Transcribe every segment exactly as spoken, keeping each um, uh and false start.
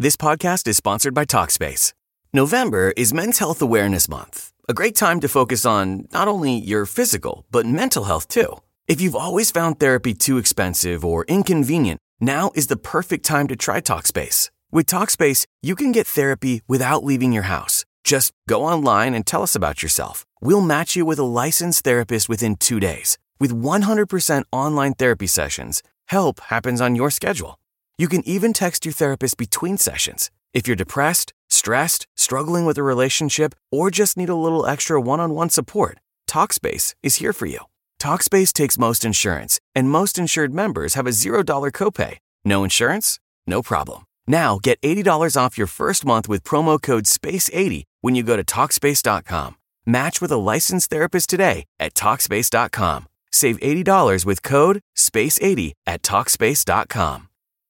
This podcast is sponsored by Talkspace. November is Men's Health Awareness Month, a great time to focus on not only your physical, but mental health too. If you've always found therapy too expensive or inconvenient, now is the perfect time to try Talkspace. With Talkspace, you can get therapy without leaving your house. Just go online and tell us about yourself. We'll match you with a licensed therapist within two days. With one hundred percent online therapy sessions, help happens on your schedule. You can even text your therapist between sessions. If you're depressed, stressed, struggling with a relationship, or just need a little extra one-on-one support, Talkspace is here for you. Talkspace takes most insurance, and most insured members have a zero dollar copay. No insurance? No problem. Now get eighty dollars off your first month with promo code space eighty when you go to Talkspace dot com. Match with a licensed therapist today at Talkspace dot com. Save eighty dollars with code space eighty at Talkspace dot com.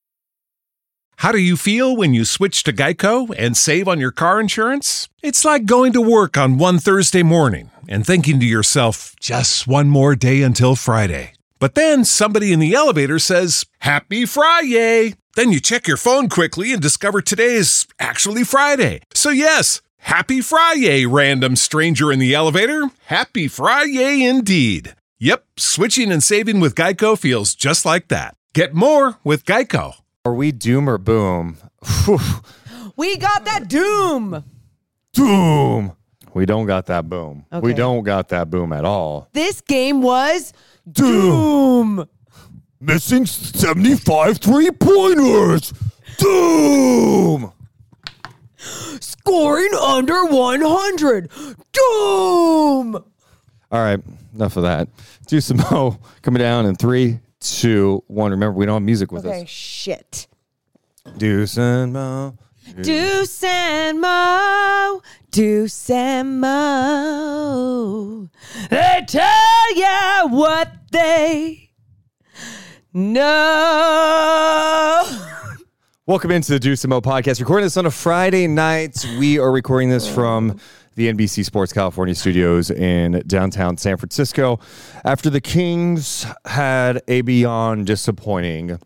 How do you feel when you switch to Geico and save on your car insurance? It's like going to work on one Thursday morning and thinking to yourself, just one more day until Friday. But then somebody in the elevator says, Happy Friday! Then you check your phone quickly and discover today is actually Friday. So yes, Happy Friday, random stranger in the elevator. Happy Friday indeed. Yep, switching and saving with Geico feels just like that. Get more with Geico. Are we doom or boom? We got that doom. Doom. We don't got that boom. Okay. We don't got that boom at all. This game was doom. doom. Missing seventy-five three-pointers. Doom. Scoring under one hundred. Doom. All right, enough of that. Do some Mo coming down in three, two, one. Remember, we don't have music with okay, us. Shit. Deuce and Mo. Deuce and Mo. Deuce and Mo. They tell ya what they know. Welcome into the Deuce and Mo podcast. Recording this on a Friday night. We are recording this from the N B C Sports California studios in downtown San Francisco after the Kings had a beyond disappointing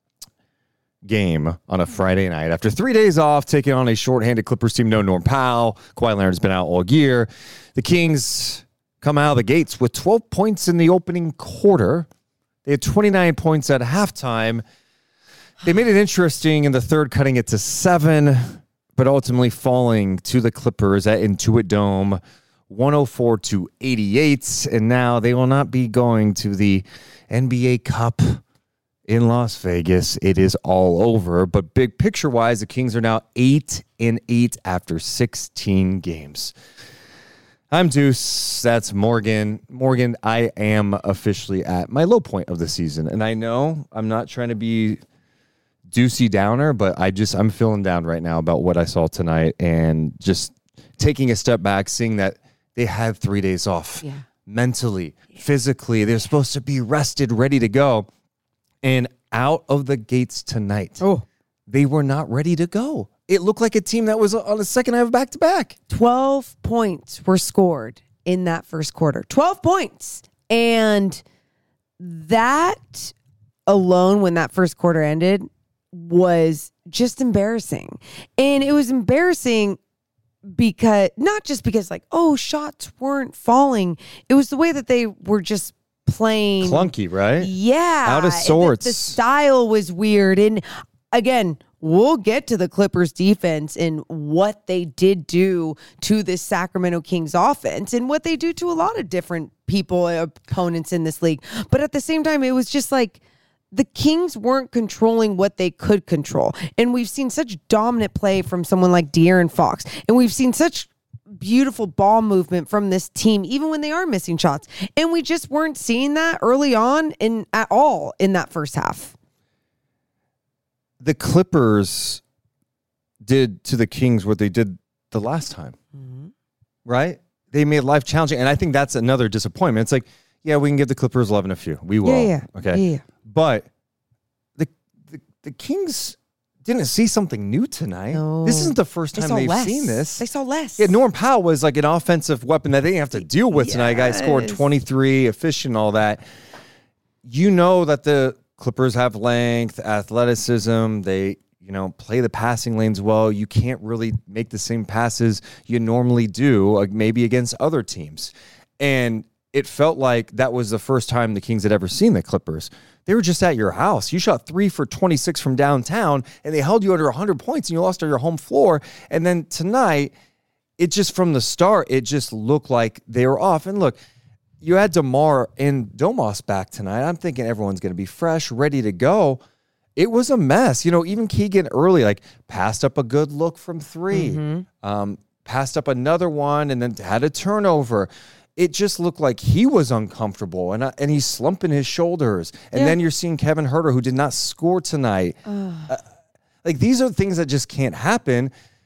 game on a Friday night. After three days off, taking on a shorthanded Clippers team, no Norm Powell. Kawhi Leonard's been out all year. The Kings come out of the gates with twelve points in the opening quarter. They had twenty-nine points at halftime. They made it interesting in the third, cutting it to seven, but ultimately falling to the Clippers at Intuit Dome, one oh four to eighty-eight. And now they will not be going to the N B A Cup in Las Vegas. It is all over. But big picture-wise, the Kings are now eight and eight after sixteen games. I'm Deuce. That's Morgan. Morgan, I am officially at my low point of the season. And I know I'm not trying to be Deucey downer, but I just, I'm feeling down right now about what I saw tonight and just taking a step back, seeing that they had three days off yeah. mentally, yeah. physically. They're supposed to be rested, ready to go. And out of the gates tonight, oh. they were not ready to go. It looked like a team that was on a second half back-to-back. twelve points were scored in that first quarter. twelve points. And that alone, when that first quarter ended, was just embarrassing. And it was embarrassing because, not just because like, oh, shots weren't falling. It was the way that they were just playing. Clunky, right? Yeah. Out of sorts. The, the style was weird. And again, we'll get to the Clippers defense and what they did do to this Sacramento Kings offense and what they do to a lot of different people, opponents in this league. But at the same time, it was just like the Kings weren't controlling what they could control. And we've seen such dominant play from someone like De'Aaron Fox. And we've seen such beautiful ball movement from this team, even when they are missing shots. And we just weren't seeing that early on in at all in that first half. The Clippers did to the Kings what they did the last time, mm-hmm. right? They made life challenging, and I think that's another disappointment. It's like, yeah, we can give the Clippers love and a few. We will. Yeah, yeah. Okay. Yeah. But the, the the Kings didn't see something new tonight. No. This isn't the first They time saw they've less. seen this. They saw less. Yeah, Norm Powell was like an offensive weapon that they didn't have to deal with Yes. tonight. Guy scored twenty-three, efficient, all that. You know that the Clippers have length, athleticism. They, you know, play the passing lanes well. You can't really make the same passes you normally do, like maybe against other teams. And it felt like that was the first time the Kings had ever seen the Clippers. They were just at your house. You shot three for twenty-six from downtown, and they held you under one hundred points, and you lost on your home floor. And then tonight, it just from the start, it just looked like they were off. And look, you had DeMar and Domas back tonight. I'm thinking everyone's going to be fresh, ready to go. It was a mess. You know, even Keegan early, like, passed up a good look from three, mm-hmm. um, passed up another one, and then had a turnover. It just looked like he was uncomfortable, and uh, and he's slumping his shoulders. And yeah. then you're seeing Kevin Huerter, who did not score tonight. Uh, like, these are things that just can't happen.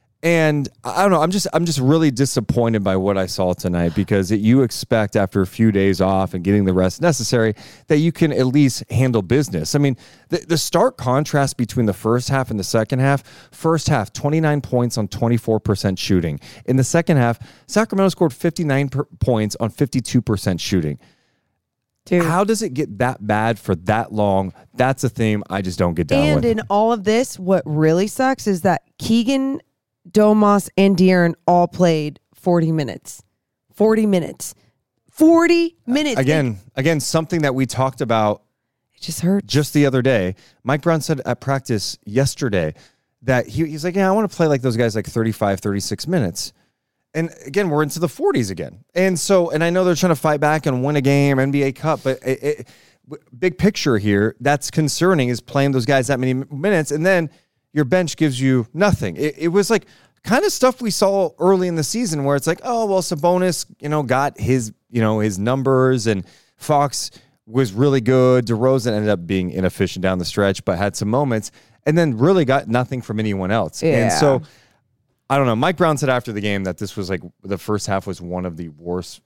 And I don't know, I'm just I'm just really disappointed by what I saw tonight, because it, you expect after a few days off and getting the rest necessary that you can at least handle business. I mean, the, the stark contrast between the first half and the second half, first half, twenty-nine points on twenty-four percent shooting. In the second half, Sacramento scored fifty-nine per, points on fifty-two percent shooting. Dude. How does it get that bad for that long? That's a theme I just don't get down and with. And in all of this, what really sucks is that Keegan, Domas, and De'Aaron all played forty minutes. forty minutes. forty minutes. Again, and again, something that we talked about it just hurts. Just the other day. Mike Brown said at practice yesterday that he, he's like, yeah, I want to play like those guys like thirty-five, thirty-six minutes. And again, we're into the forties again. And so, and I know they're trying to fight back and win a game, N B A Cup, but it, it, big picture here, that's concerning, is playing those guys that many minutes. And then your bench gives you nothing. It, it was like kind of stuff we saw early in the season where it's like, oh, well, Sabonis, you know, got his, you know, his numbers, and Fox was really good. DeRozan ended up being inefficient down the stretch, but had some moments, and then really got nothing from anyone else. Yeah. And so, I don't know. Mike Brown said after the game that this was like the first half was one of the worst.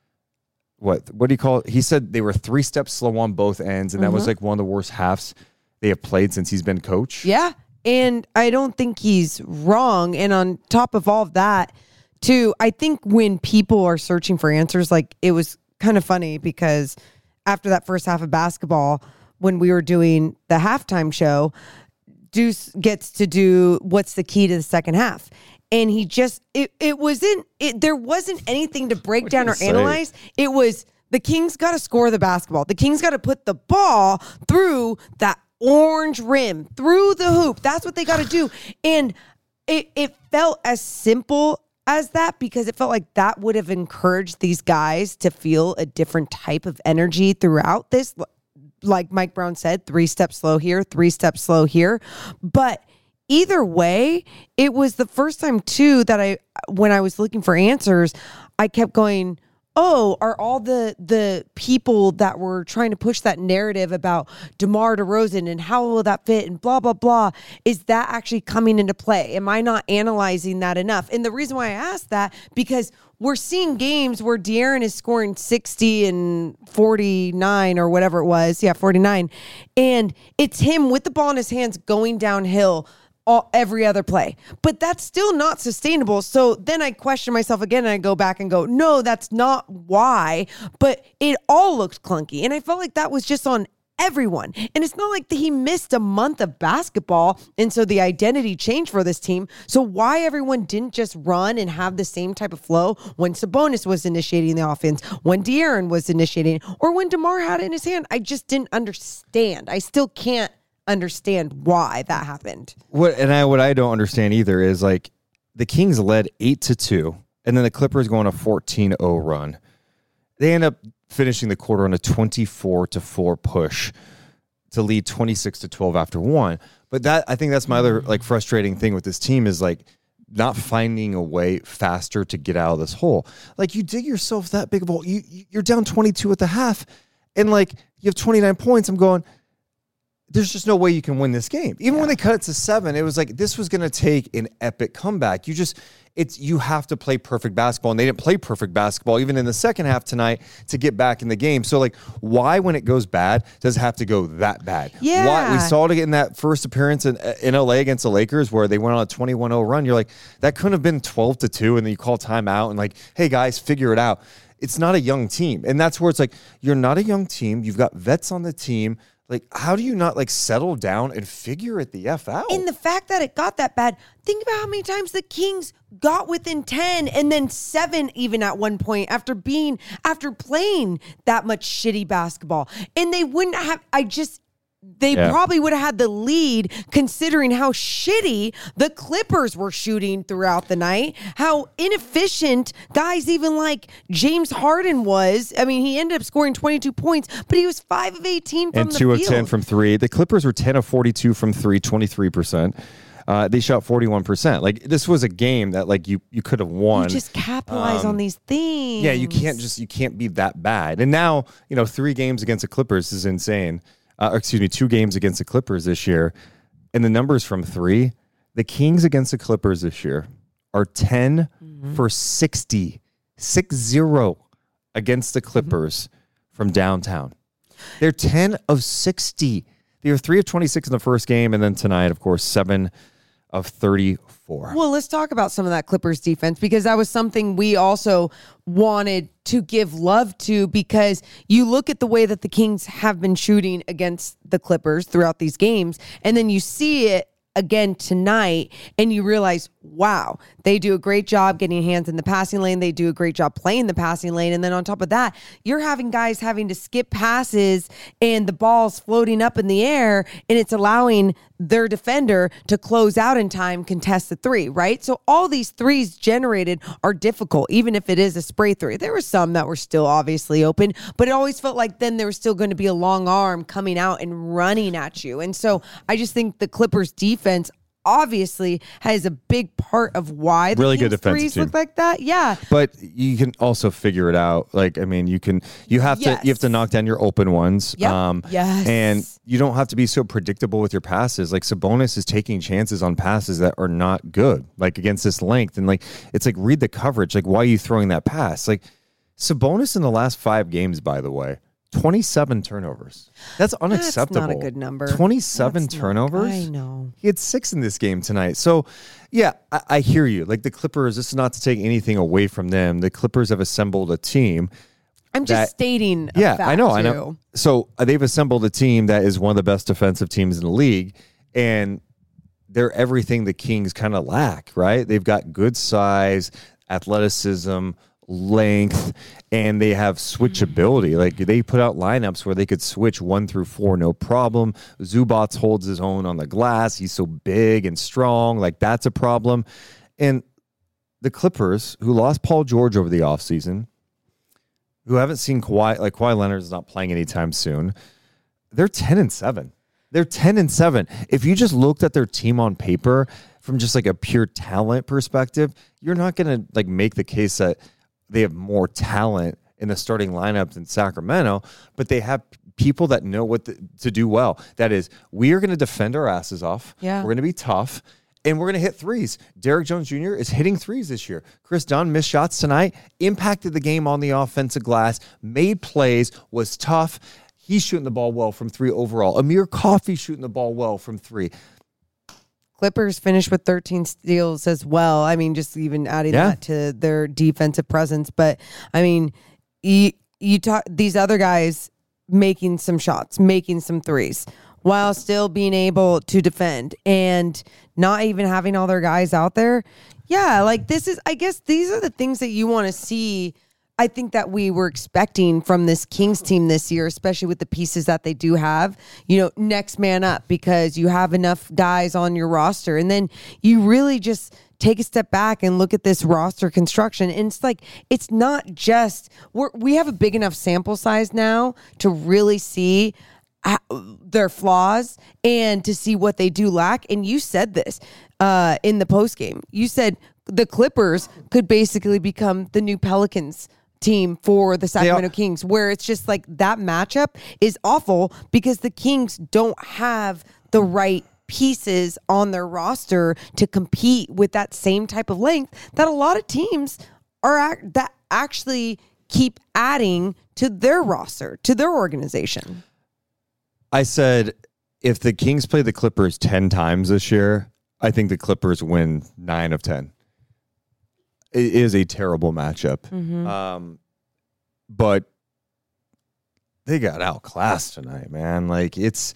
What, what do you call it? He said they were three steps slow on both ends, and mm-hmm. that was like one of the worst halves they have played since he's been coach. Yeah. And I don't think he's wrong. And on top of all of that, too, I think when people are searching for answers, like, it was kind of funny because after that first half of basketball, when we were doing the halftime show, Deuce gets to do what's the key to the second half. And he just, it, it wasn't, it, there wasn't anything to break down or say? analyze. It was the Kings got to score the basketball. The Kings got to put the ball through that orange rim, through the hoop. That's what they got to do. And it, it felt as simple as that, because it felt like that would have encouraged these guys to feel a different type of energy throughout this. Like Mike Brown said, three steps slow here, three steps slow here. But either way, it was the first time too that I, when I was looking for answers, I kept going, oh, are all the the people that were trying to push that narrative about DeMar DeRozan and how will that fit and blah, blah, blah, is that actually coming into play? Am I not analyzing that enough? And the reason why I asked that, because we're seeing games where De'Aaron is scoring sixty and forty-nine or whatever it was. Yeah, forty-nine. And it's him with the ball in his hands going downhill all, every other play. But that's still not sustainable. So then I question myself again, and I go back and go, no, that's not why. But it all looked clunky. And I felt like that was just on everyone. And it's not like he missed a month of basketball, and so the identity changed for this team. So why everyone didn't just run and have the same type of flow when Sabonis was initiating the offense, when De'Aaron was initiating, or when DeMar had it in his hand, I just didn't understand. I still can't understand why that happened. What and I what I don't understand either is, like, the Kings led eight to two, and then the Clippers go on a fourteen oh run. They end up finishing the quarter on a twenty-four to four push to lead twenty-six to twelve after one. But that, I think that's my other, like, frustrating thing with this team is, like, not finding a way faster to get out of this hole. Like, you dig yourself that big of a hole. You, you're down twenty-two at the half, and, like, you have twenty-nine points. I'm going, there's just no way you can win this game. Even yeah. when they cut it to seven, it was like this was going to take an epic comeback. You just, it's you have to play perfect basketball, and they didn't play perfect basketball even in the second half tonight to get back in the game. So, like, why, when it goes bad, does it have to go that bad? Yeah. Why, we saw it in that first appearance in, in L A against the Lakers where they went on a twenty-one oh run. You're like, that couldn't have been twelve to two, and then you call timeout and, like, hey, guys, figure it out. It's not a young team. And that's where it's like, you're not a young team. You've got vets on the team. Like, how do you not like settle down and figure it the F out? And the fact that it got that bad, think about how many times the Kings got within ten and then seven even at one point after being, after playing that much shitty basketball. And they wouldn't have, I just, they Yeah. probably would have had the lead considering how shitty the Clippers were shooting throughout the night, how inefficient guys even like James Harden was. I mean, he ended up scoring twenty-two points, but he was five of eighteen from and the two field. of ten from three. The Clippers were ten of forty-two from three, twenty-three percent. Uh, they shot forty-one percent. Like, this was a game that like you you could have won. You just capitalize Um, on these things. Yeah, you can't just you can't be that bad. And now, you know, three games against the Clippers is insane. Uh, or excuse me, two games against the Clippers this year. And the numbers from three, the Kings against the Clippers this year are ten Mm-hmm. for sixty, six zero against the Clippers mm-hmm. from downtown. They're ten of sixty. They were three of twenty-six in the first game. And then tonight, of course, seven of thirty-four. Well, let's talk about some of that Clippers defense, because that was something we also wanted to give love to, because you look at the way that the Kings have been shooting against the Clippers throughout these games, and then you see it again tonight and you realize, wow, they do a great job getting hands in the passing lane. They do a great job playing the passing lane. And then on top of that, you're having guys having to skip passes and the ball's floating up in the air, and it's allowing their defender to close out in time, contest the three, right? So all these threes generated are difficult, even if it is a spray three. There were some that were still obviously open, but it always felt like then there was still going to be a long arm coming out and running at you. And so I just think the Clippers defense obviously has a big part of why the Really Kings good defensive threes team. look like that. Yeah. But you can also figure it out. Like, I mean, you can, you have Yes. to, you have to knock down your open ones. Yep. Yes. And you don't have to be so predictable with your passes. Like, Sabonis is taking chances on passes that are not good, like against this length. And like, it's like, read the coverage. Like, why are you throwing that pass? Like, Sabonis in the last five games, by the way, twenty-seven turnovers. That's unacceptable. That's not a good number. twenty-seven That's not- turnovers. I know. He had six in this game tonight. So, yeah, I, I hear you. Like, the Clippers, this is not to take anything away from them. The Clippers have assembled a team. I'm just that- stating a Yeah, fact I know, I too. know. So uh, they've assembled a team that is one of the best defensive teams in the league, and they're everything the Kings kind of lack, right? They've got good size, athleticism, length, and they have switchability. Like, they put out lineups where they could switch one through four, no problem. Zubats holds his own on the glass. He's so big and strong. Like, that's a problem. And the Clippers, who lost Paul George over the offseason, who haven't seen Kawhi, like Kawhi Leonard's not playing anytime soon, they're ten and seven. They're ten and seven. If you just looked at their team on paper from just like a pure talent perspective, you're not going to like make the case that they have more talent in the starting lineup than Sacramento, but they have people that know what the, to do well. That is, we are going to defend our asses off. Yeah. We're going to be tough, and we're going to hit threes. Derrick Jones Junior is hitting threes this year. Chris Dunn missed shots tonight, impacted the game on the offensive glass, made plays, was tough. He's shooting the ball well from three overall. Amir Coffey shooting the ball well from three. Clippers finished with thirteen steals as well. I mean, just even adding Yeah. that to their defensive presence. But I mean, you, you talk these other guys making some shots, making some threes, while still being able to defend and not even having all their guys out there. Yeah, like this is, I guess these are the things that you want to see. I think that we were expecting from this Kings team this year, especially with the pieces that they do have, you know, next man up, because you have enough guys on your roster. And then you really just take a step back and look at this roster construction. And it's like, it's not just, we're, we have a big enough sample size now to really see their flaws and to see what they do lack. And you said this uh, in the post game. You said the Clippers could basically become the new Pelicans team for the Sacramento Kings, where it's just like that matchup is awful because the Kings don't have the right pieces on their roster to compete with that same type of length that a lot of teams are act- that actually keep adding to their roster, to their organization. I said, if the Kings play the Clippers ten times this year, I think the Clippers win nine of ten. It is a terrible matchup. Mm-hmm. Um, but they got outclassed tonight, man. Like it's,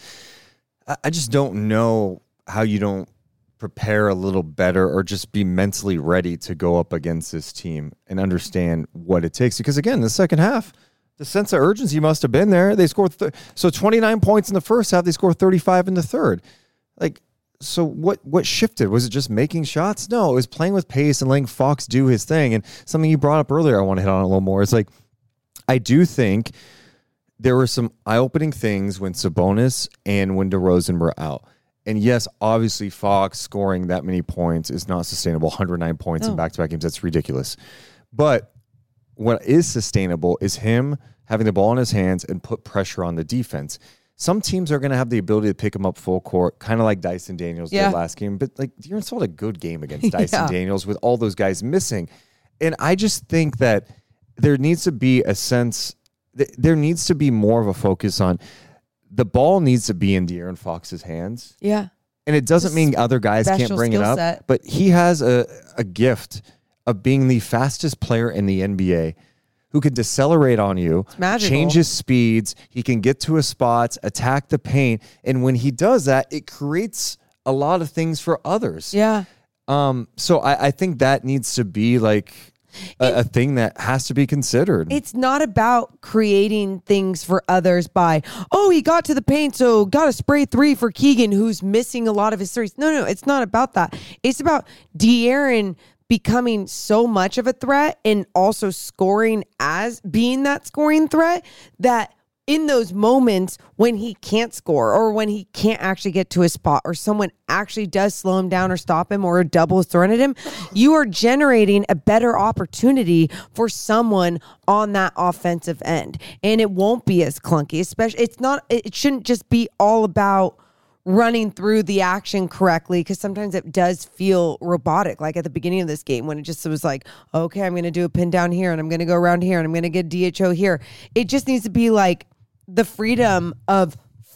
I, I just don't know how you don't prepare a little better or just be mentally ready to go up against this team and understand what it takes. Because again, the second half, the sense of urgency must have been there. They scored th- so twenty-nine points in the first half. They scored thirty-five in the third. Like, so what? What shifted? Was it just making shots? No, it was playing with pace and letting Fox do his thing. And something you brought up earlier, I want to hit on a little more. It's like I do think there were some eye-opening things when Sabonis and when DeRozan were out. And yes, obviously Fox scoring that many points is not sustainable. one hundred nine points Oh. in back-to-back games. That's ridiculous. But what is sustainable is him having the ball in his hands and put pressure on the defense. Some teams are going to have the ability to pick him up full court, kind of like Dyson Daniels Yeah. did last game. But like De'Aaron saw a good game against Dyson Yeah. Daniels with all those guys missing. And I just think that there needs to be a sense, th- there needs to be more of a focus on the ball needs to be in De'Aaron Fox's hands. Yeah. And it doesn't Just mean other guys can't special bring it skill up, set. but he has a, a gift of being the fastest player in the N B A who can decelerate on you, magical. change his speeds. He can get to his spots, attack the paint. And when he does that, it creates a lot of things for others. Yeah. Um, so I, I think that needs to be like a, a thing that has to be considered. It's not about creating things for others by, oh, he got to the paint, so got a spray three for Keegan, who's missing a lot of his threes. No, no, it's not about that. It's about De'Aaron becoming so much of a threat and also scoring as being that scoring threat that in those moments when he can't score or when he can't actually get to a spot or someone actually does slow him down or stop him or a double is thrown at him, you are generating a better opportunity for someone on that offensive end. And it won't be as clunky, especially it's not, it shouldn't just be all about running through the action correctly, because sometimes it does feel robotic, like at the beginning of this game when it just was like, okay, I'm going to do a pin down here and I'm going to go around here and I'm going to get D H O here. It just needs to be like the freedom of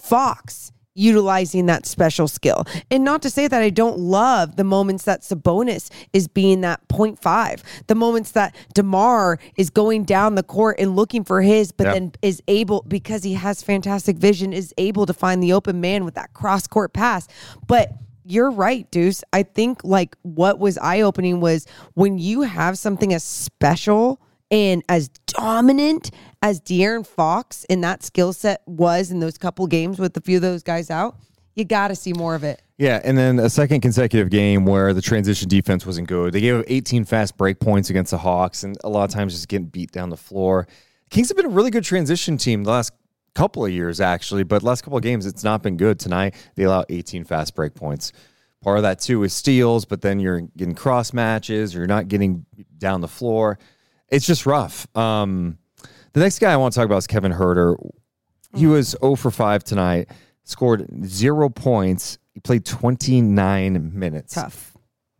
Fox utilizing that special skill. And not to say that I don't love the moments that Sabonis is being that point five, the moments that DeMar is going down the court and looking for his, but Yep. then is able, because he has fantastic vision, is able to find the open man with that cross court pass. But you're right, Deuce. I think like what was eye-opening was when you have something as special and as dominant as De'Aaron Fox in that skill set was in those couple games with a few of those guys out, you got to see more of it. Yeah, and then a second consecutive game where the transition defense wasn't good. They gave up eighteen fast break points against the Hawks, and a lot of times just getting beat down the floor. Kings have been a really good transition team the last couple of years, actually, but last couple of games, it's not been good. Tonight, they allow eighteen fast break points. Part of that, too, is steals, but then you're getting cross matches, you're not getting down the floor. It's just rough. Um, the next guy I want to talk about is Kevin Huerter. He was zero for five tonight, scored zero points. He played twenty-nine minutes. Tough.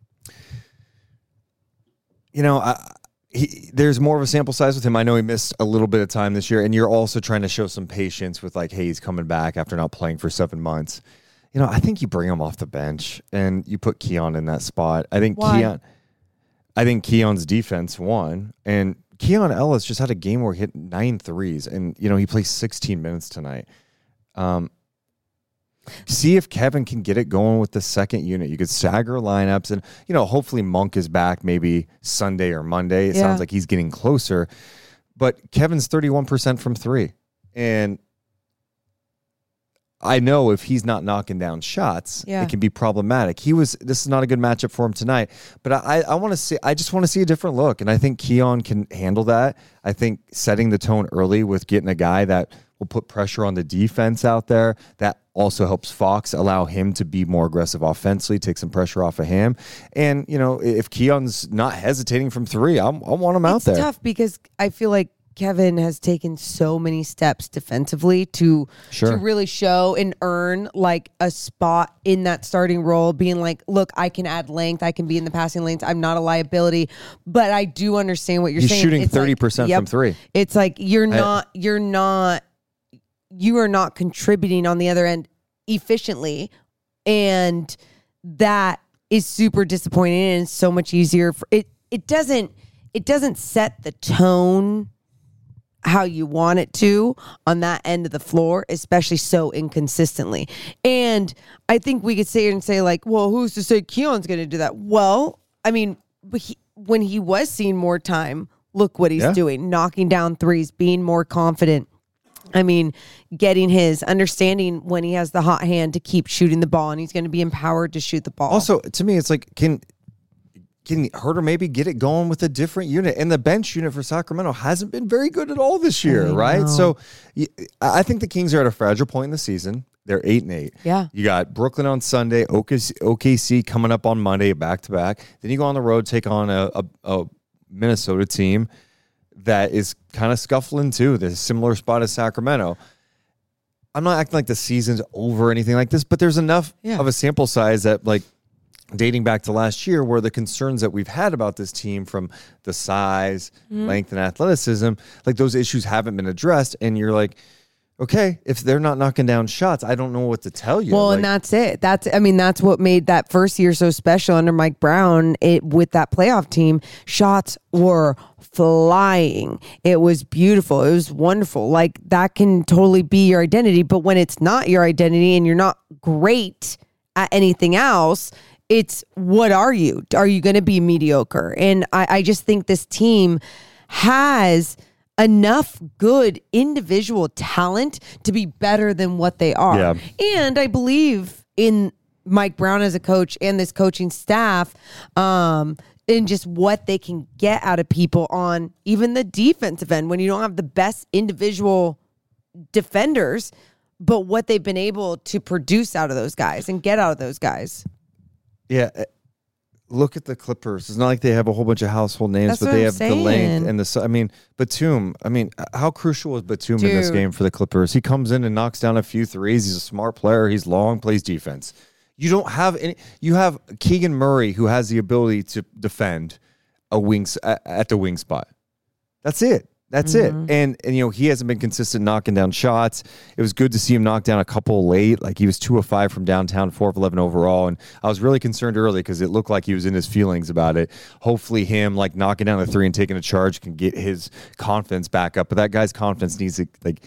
You know, I, he, there's more of a sample size with him. I know he missed a little bit of time this year, and you're also trying to show some patience with like, hey, he's coming back after not playing for seven months. You know, I think you bring him off the bench and you put Keon in that spot. I think Why? Keon. I think Keon's defense won, and Keon Ellis just had a game where he hit nine threes, and you know he plays sixteen minutes tonight. Um, see if Kevin can get it going with the second unit. You could stagger lineups, and you know hopefully Monk is back maybe Sunday or Monday. It Yeah. sounds like he's getting closer, but Kevin's thirty-one percent from three, and I know if he's not knocking down shots, Yeah. it can be problematic. He was. This is not a good matchup for him tonight. But I, I want to see. I just want to see a different look, and I think Keon can handle that. I think setting the tone early with getting a guy that will put pressure on the defense out there, that also helps Fox allow him to be more aggressive offensively, take some pressure off of him. And you know, if Keon's not hesitating from three, I'm, I want him out It's there. tough because I feel like Kevin has taken so many steps defensively to Sure. to really show and earn like a spot in that starting role, being like, look, I can add length, I can be in the passing lanes, I'm not a liability. But I do understand what you're He's saying. shooting It's like, thirty percent yep, from three. It's like you're not you're not you are not contributing on the other end efficiently, and that is super disappointing, and it's so much easier for it. It doesn't it doesn't set the tone. how you want it to on that end of the floor, especially so inconsistently. And I think we could sit here and say, like, well, who's to say Keon's going to do that? Well, I mean, he, when he was seeing more time, look what he's yeah. doing, knocking down threes, being more confident. I mean, getting his understanding when he has the hot hand to keep shooting the ball, and he's going to be empowered to shoot the ball. Also, to me, it's like, can can Huerter maybe get it going with a different unit? And the bench unit for Sacramento hasn't been very good at all this year, right? So I think the Kings are at a fragile point in the season. They're eight and eight. Yeah. You got Brooklyn on Sunday, O K C coming up on Monday, back to back. Then you go on the road, take on a, a, a Minnesota team that is kind of scuffling too. There's a similar spot as Sacramento. I'm not acting like the season's over or anything like this, but there's enough yeah. of a sample size that, like, dating back to last year, where the concerns that we've had about this team from the size, mm-hmm. length, and athleticism, like those issues haven't been addressed. And you're like, okay, if they're not knocking down shots, I don't know what to tell you. Well, like, and that's it. That's, I mean, that's what made that first year so special under Mike Brown. It with that playoff team, shots were flying. It was beautiful. It was wonderful. Like, that can totally be your identity. But when it's not your identity and you're not great at anything else, it's, what are you? Are you going to be mediocre? And I, I just think this team has enough good individual talent to be better than what they are. Yeah. And I believe in Mike Brown as a coach and this coaching staff, um, in just what they can get out of people on even the defensive end when you don't have the best individual defenders, but what they've been able to produce out of those guys and get out of those guys. Yeah. Look at the Clippers. It's not like they have a whole bunch of household names, That's but what they I'm have saying. the length and the. I mean, Batum. I mean, how crucial was Batum Dude. in this game for the Clippers? He comes in and knocks down a few threes. He's a smart player. He's long, plays defense. You don't have any. You have Keegan Murray, who has the ability to defend a wings at the wing spot. That's it. That's mm-hmm. it. And, and, you know, he hasn't been consistent knocking down shots. It was good to see him knock down a couple late. Like, he was two of five from downtown, four of eleven overall. And I was really concerned early because it looked like he was in his feelings about it. Hopefully him, like, knocking down a three and taking a charge can get his confidence back up. But that guy's confidence needs to, like,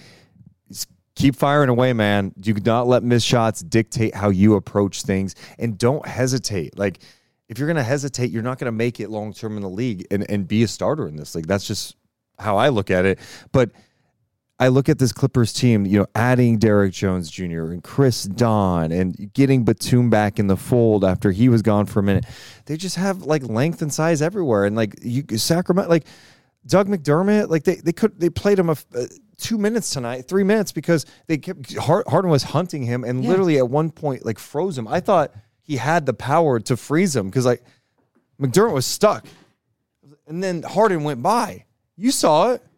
keep firing away, man. You do not let missed shots dictate how you approach things. And don't hesitate. Like, if you're going to hesitate, you're not going to make it long-term in the league and, and be a starter in this league. That's just how I look at it. But I look at this Clippers team, you know, adding Derek Jones Junior and Chris Dunn and getting Batum back in the fold after he was gone for a minute. They just have, like, length and size everywhere. And, like, you Sacramento, like Doug McDermott, like they they could they played him a, uh, two minutes tonight, three minutes because they kept Harden was hunting him and yeah. literally at one point, like, froze him. I thought he had the power to freeze him because, like, McDermott was stuck, and then Harden went by. You saw it.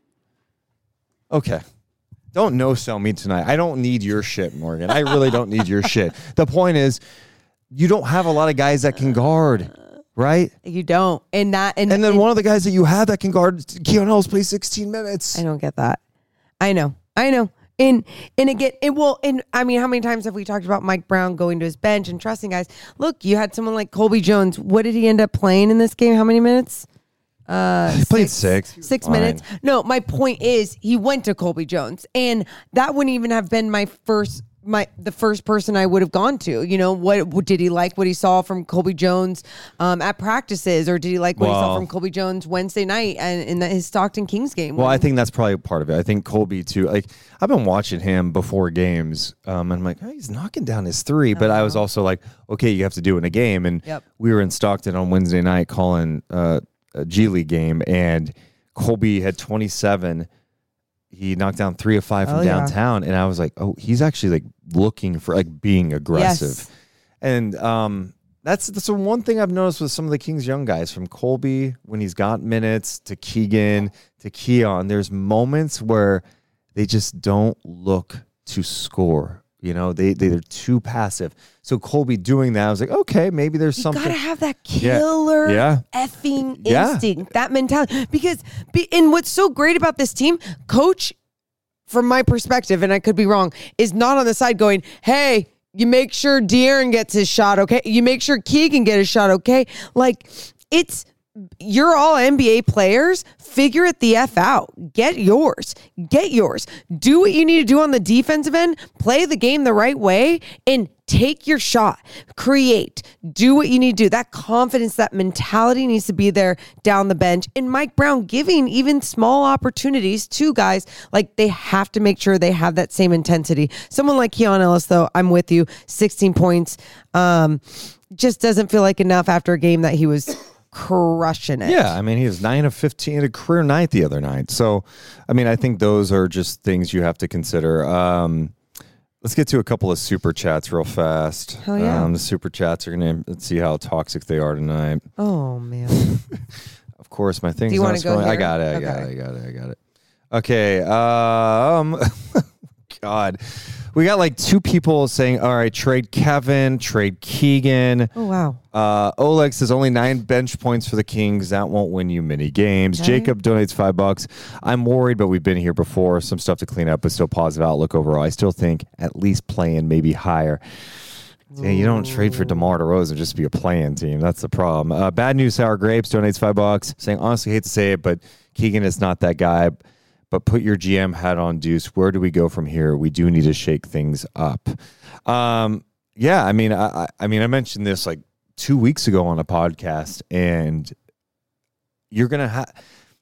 Okay. Don't no-sell me tonight. I don't need your shit, Morgan. I really don't need your shit. The point is, you don't have a lot of guys that can guard, right? You don't. And that, and, and then and, one of the guys that you have that can guard, Keon Ellis, plays sixteen minutes. I don't get that. I know. I know. And and again, it will. And I mean, how many times have we talked about Mike Brown going to his bench and trusting guys? Look, you had someone like Colby Jones. What did he end up playing in this game? How many minutes? Uh, he played six. Six minutes. No, my point is he went to Colby Jones, and that wouldn't even have been my first, my the first person I would have gone to. You know, what, what did he like? What he saw from Colby Jones um, at practices, or did he like what well, he saw from Colby Jones Wednesday night and in the, his Stockton Kings game? Well, I think that's probably part of it. I think Colby too. Like, I've been watching him before games, um, and I'm like, oh, he's knocking down his three. But uh-huh. I was also like, okay, you have to do it in a game. And yep. we were in Stockton on Wednesday night calling. Uh, a G League game, and Colby had twenty-seven. He knocked down three of five from oh, downtown, yeah. and I was like, oh, he's actually, like, looking for, like, being aggressive. Yes. And um, that's that's the one thing I've noticed with some of the Kings young guys, from Colby when he's got minutes to Keegan to Keon. There's moments where they just don't look to score. You know, they, they're too passive. So Colby doing that, I was like, okay, maybe there's you something. You got to have that killer yeah. Yeah. effing yeah. instinct, that mentality. Because, be, and what's so great about this team, Coach, from my perspective, and I could be wrong, is not on the side going, hey, you make sure De'Aaron gets his shot, okay? You make sure Keegan get his shot, okay? Like, it's you're all N B A players. Figure it the F out. Get yours. Get yours. Do what you need to do on the defensive end. Play the game the right way and take your shot. Create. Do what you need to do. That confidence, that mentality needs to be there down the bench. And Mike Brown giving even small opportunities to guys, like they have to make sure they have that same intensity. Someone like Keon Ellis, though, I'm with you. sixteen points. Um, just doesn't feel like enough after a game that he was crushing it. Yeah, I mean, he was nine of fifteen, a career night the other night. So, I mean, I think those are just things you have to consider. Um, let's get to a couple of super chats real fast. Hell yeah. Um, the super chats are going to, let's see how toxic they are tonight. Oh, man. Of course, my thing's Do you not want to go scrolling. here? I got it, I Okay. got it, I got it, I got it. Okay, um, God. We got like two people saying, all right, trade Kevin, trade Keegan. Oh, wow. Uh, Oleg says only nine bench points for the Kings. That won't win you many games. Okay. Jacob donates five bucks. I'm worried, but we've been here before. Some stuff to clean up, but still positive outlook overall. I still think at least playing, maybe higher. Yeah, you don't trade for DeMar DeRozan just to be a playing team. That's the problem. Uh, Bad News Sour Grapes donates five bucks, saying, honestly, hate to say it, but Keegan is not that guy. But put your G M hat on, Deuce. Where do we go from here? We do need to shake things up. Um, yeah, I mean, I, I mean, I mentioned this like two weeks ago on a podcast, and you're gonna have.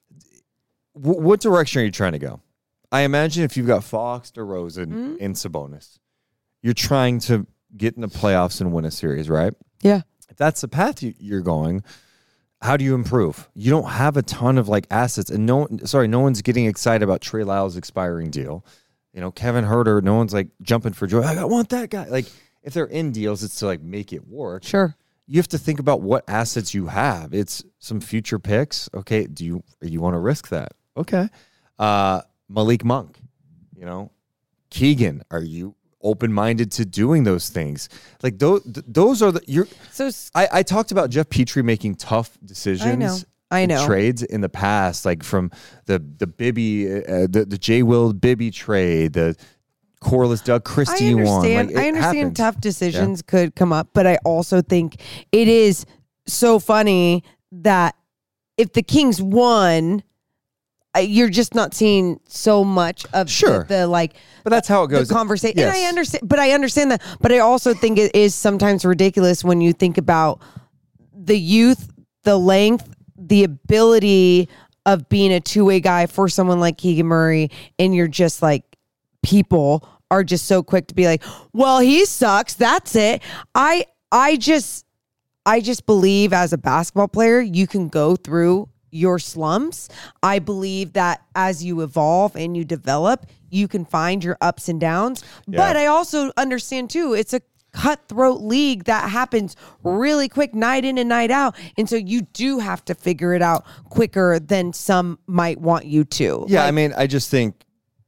W- what direction are you trying to go? I imagine if you've got Fox, DeRozan, Mm-hmm. and Sabonis, you're trying to get in the playoffs and win a series, right? Yeah. If that's the path you, you're going. How do you improve? You don't have a ton of like assets, and no, sorry, no one's getting excited about Trey Lyles' expiring deal. You know, Kevin Huerter, no one's like jumping for joy. I want that guy. Like, if they're in deals, it's to like make it work. Sure. You have to think about what assets you have. It's some future picks. Okay, do you you want to risk that? Okay. Uh, Malik Monk, you know, Keegan, are you open-minded to doing those things? Like those those are the you're So I, I talked about Jeff Petrie making tough decisions I know. I know. trades in the past, like from the the Bibby uh, the, the J Will Bibby trade, the Corliss Doug Christie I one. understand. Like, it I understand happens. tough decisions yeah. could come up, but I also think it is so funny that if the Kings won, you're just not seeing so much of Sure. the, the like, but that's how it goes. The conversation. Yes. And I understand, but I understand that. But I also think it is sometimes ridiculous when you think about the youth, the length, the ability of being a two-way guy for someone like Keegan Murray, and you're just like, people are just so quick to be like, well, he sucks. That's it. I I just I just believe as a basketball player, you can go through your slumps. I believe that as you evolve and you develop, you can find your ups and downs. Yeah. But I also understand too, it's a cutthroat league that happens really quick, night in and night out. And so you do have to figure it out quicker than some might want you to. Yeah, Like, I mean, I just think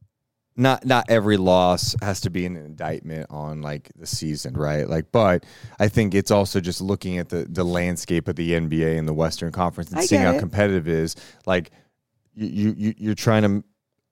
not not every loss has to be an indictment on like the season, right? Like, but I think it's also just looking at the the landscape of the N B A and the Western Conference and I seeing get how it. competitive it is. Like, you you you're trying to.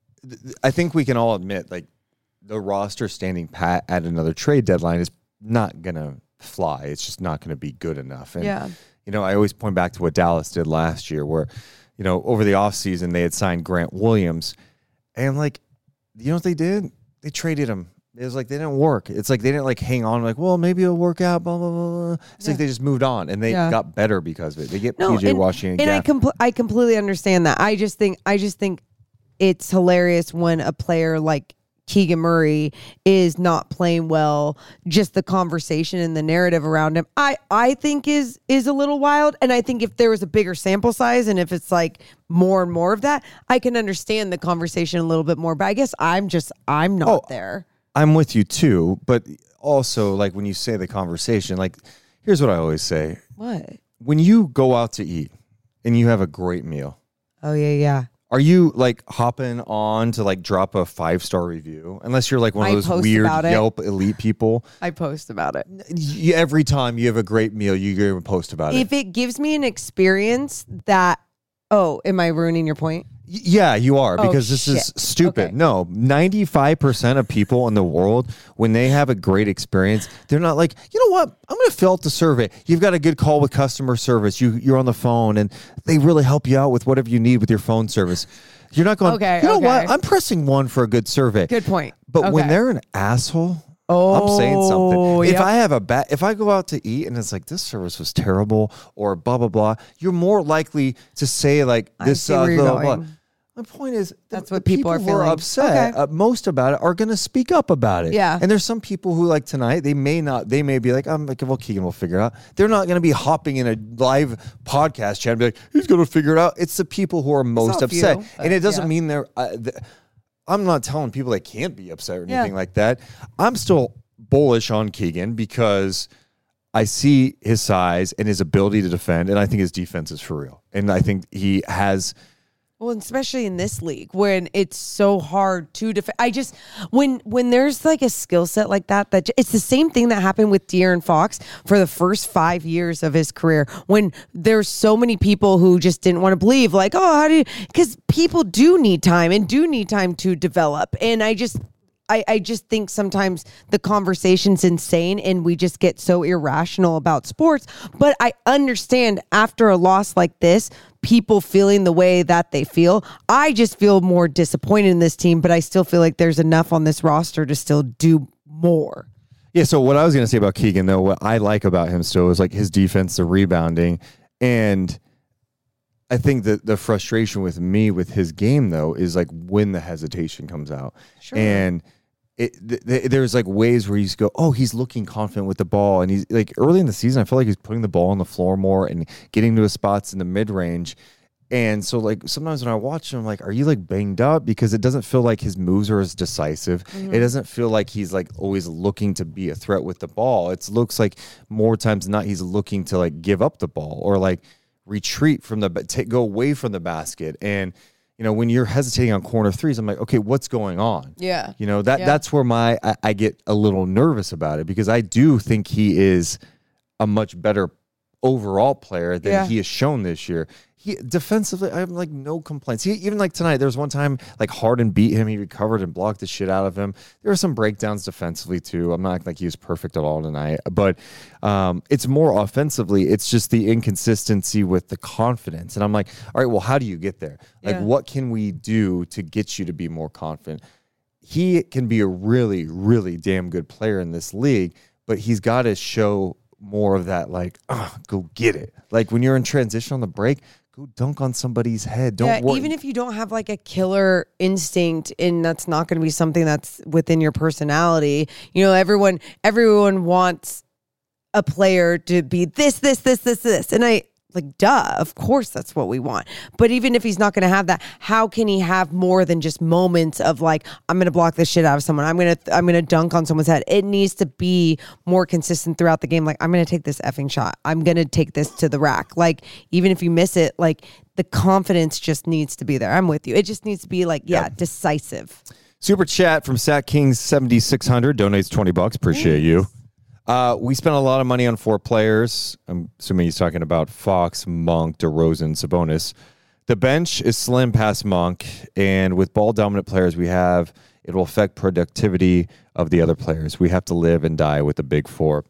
I think we can all admit, like, the roster standing pat at another trade deadline is not gonna fly. It's just not gonna be good enough. And Yeah. you know, I always point back to what Dallas did last year, where, you know, over the offseason they had signed Grant Williams, and like, you know what they did? They traded him. It was like they didn't work. It's like they didn't like hang on, like, well, maybe it'll work out, blah, blah, blah, blah. It's Yeah. like they just moved on, and they Yeah. got better because of it. They get No, P J and, Washington. and I, Gaff- compl- I completely understand that. I just think I just think it's hilarious when a player like Keegan Murray is not playing well. Just the conversation and the narrative around him, I I think is is a little wild. And I think if there was a bigger sample size and if it's like more and more of that, I can understand the conversation a little bit more. But I guess I'm just I'm not Oh, there. I'm with you too, but also, like, when you say the conversation, like, here's what I always say. What? When you go out to eat and you have a great meal, Oh yeah, yeah. are you like hopping on to like drop a five star review? Unless you're like one of I those post weird about it. Yelp elite people. I post about it. You, every time you have a great meal, you go and post about it. If it gives me an experience that, oh, am I ruining your point? Yeah, you are, Oh, because this shit. is stupid. Okay. No, ninety-five percent of people in the world, when they have a great experience, they're not like, you know what, I'm going to fill out the survey. You've got a good call with customer service. You, you're on the phone, and they really help you out with whatever you need with your phone service. You're not going, Okay, you know okay. what, I'm pressing one for a good survey. Good point. But when Okay. they're an asshole, Oh, I'm saying something. If yep. I have a bad, if I go out to eat and it's like, this service was terrible or blah, blah, blah, you're more likely to say like I this, see uh, where you're blah, blah, blah. going. My point is, That's the, what the people are who feeling. upset Okay. uh, most about it are going to speak up about it. Yeah. And there's some people who, like tonight, they may not, they may be like, I'm like, well, Keegan will figure it out. They're not going to be hopping in a live podcast chat and be like, he's going to figure it out. It's the people who are most a upset. few, and it but doesn't yeah. mean they're, uh, th- I'm not telling people they can't be upset or Yeah. anything like that. I'm still bullish on Keegan because I see his size and his ability to defend, and I think his defense is for real. And I think he has. Well, especially in this league when it's so hard to defend. I just when when there's like a skill set like that, that j- it's the same thing that happened with De'Aaron Fox for the first five years of his career. When there's so many people who just didn't want to believe, like, oh, how do you? Because people do need time and do need time to develop. And I just. I, I just think sometimes the conversation's insane and we just get so irrational about sports. But I understand after a loss like this, people feeling the way that they feel. I just feel more disappointed in this team, but I still feel like there's enough on this roster to still do more. Yeah, so what I was going to say about Keegan, though, what I like about him still is like his defense, the rebounding, and I think that the frustration with me with his game, though, is like when the hesitation comes out. Sure. And it, th- th- there's like ways where you just go, oh, he's looking confident with the ball. And he's like early in the season, I feel like he's putting the ball on the floor more and getting to his spots in the mid range. And so like sometimes when I watch him, I'm like, are you like banged up? Because it doesn't feel like his moves are as decisive. Mm-hmm. It doesn't feel like he's like always looking to be a threat with the ball. It looks like more times than not, he's looking to like give up the ball or like retreat from the, take, go away from the basket. And, you know, when you're hesitating on corner threes, I'm like, okay, what's going on? Yeah. You know, that Yeah. that's where my I, I get a little nervous about it because I do think he is a much better overall player than Yeah. he has shown this year. He defensively, I have like no complaints. He, even like tonight, there was one time like Harden beat him. He recovered and blocked the shit out of him. There were some breakdowns defensively too. I'm not acting like he was perfect at all tonight, but um, it's more offensively. It's just the inconsistency with the confidence. And I'm like, all right, well, how do you get there? Like, Yeah. what can we do to get you to be more confident? He can be a really, really damn good player in this league, but he's got to show more of that, like, oh, go get it. Like when you're in transition on the break, go dunk on somebody's head. Don't yeah, worry. even if you don't have like a killer instinct and that's not going to be something that's within your personality, you know, everyone, everyone wants a player to be this, this, this, this, this. And I like, duh, of course that's what we want. But even if he's not going to have that, how can he have more than just moments of like, I'm going to block this shit out of someone. I'm going to, I'm going to dunk on someone's head. It needs to be more consistent throughout the game. Like, I'm going to take this effing shot. I'm going to take this to the rack. Like, even if you miss it, like the confidence just needs to be there. I'm with you. It just needs to be like, yeah, Yep. decisive. Super chat from Sat Kings seventy-six hundred donates twenty bucks. Appreciate you. Uh, we spent a lot of money on four players. I'm assuming he's talking about Fox, Monk, DeRozan, Sabonis. The bench is slim past Monk, and with ball-dominant players we have, it will affect productivity of the other players. We have to live and die with the big four.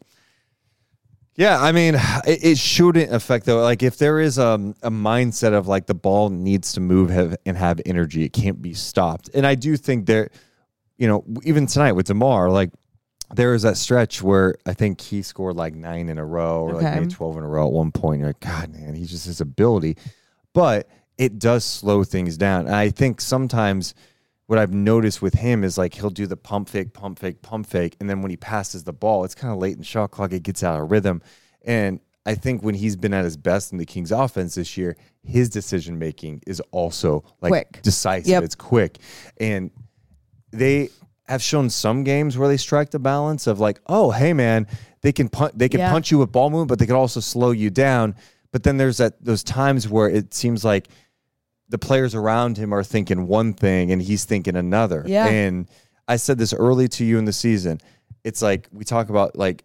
Yeah, I mean, it, it shouldn't affect, though. Like, if there is um, a mindset of, like, the ball needs to move have, and have energy, it can't be stopped. And I do think there, you know, even tonight with DeMar, like, there was that stretch where I think he scored like nine in a row or Okay. like maybe twelve in a row at one point. You're like, God, man, he's just his ability. But it does slow things down. And I think sometimes what I've noticed with him is like he'll do the pump fake, pump fake, pump fake. And then when he passes the ball, it's kind of late in the shot clock. It gets out of rhythm. And I think when he's been at his best in the Kings offense this year, his decision making is also like Quick. decisive. Yep. It's quick. And they have shown some games where they strike the balance of like, oh, hey man, they can punch, they can Yeah. punch you with ball movement, but they can also slow you down. But then there's that those times where it seems like the players around him are thinking one thing and he's thinking another. Yeah. And I said this early to you in the season. It's like we talk about like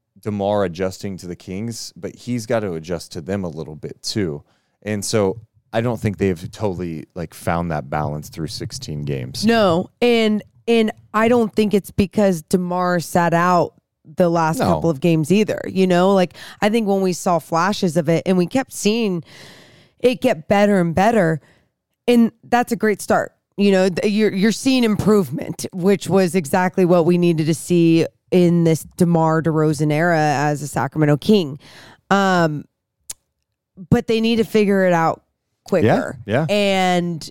DeMar adjusting to the Kings, but he's got to adjust to them a little bit too. And so I don't think they've totally like found that balance through sixteen games. No, and and I don't think it's because DeMar sat out the last No. couple of games either. You know, like I think when we saw flashes of it and we kept seeing it get better and better, and that's a great start. You know, you're you're seeing improvement, which was exactly what we needed to see in this DeMar DeRozan era as a Sacramento King. Um, but they need to figure it out quicker. Yeah, yeah. And